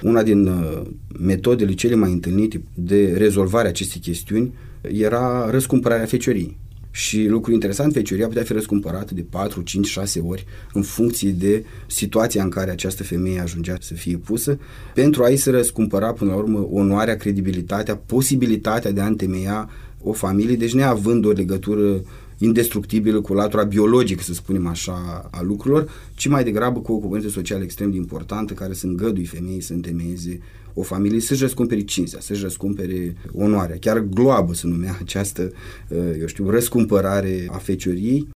Una din metodele cele mai întâlnite de rezolvare a acestei chestiuni era răscumpărarea feciorii. Și lucru interesant, fecioria putea fi răscumpărată de 4, 5, 6 ori în funcție de situația în care această femeie ajungea să fie pusă, pentru a-i se răscumpăra până la urmă onoarea, credibilitatea, posibilitatea de a întemeia o familie, deci neavând o legătură indestructibilă cu latura biologică, să spunem așa, a lucrurilor, ci mai degrabă cu o componentă socială extrem de importantă care să îngădui femeii să întemeieze o familie, să-și răscumpere cinstea, să-și răscumpere onoarea. Chiar gloabă se numea această, răscumpărare a fecioriei.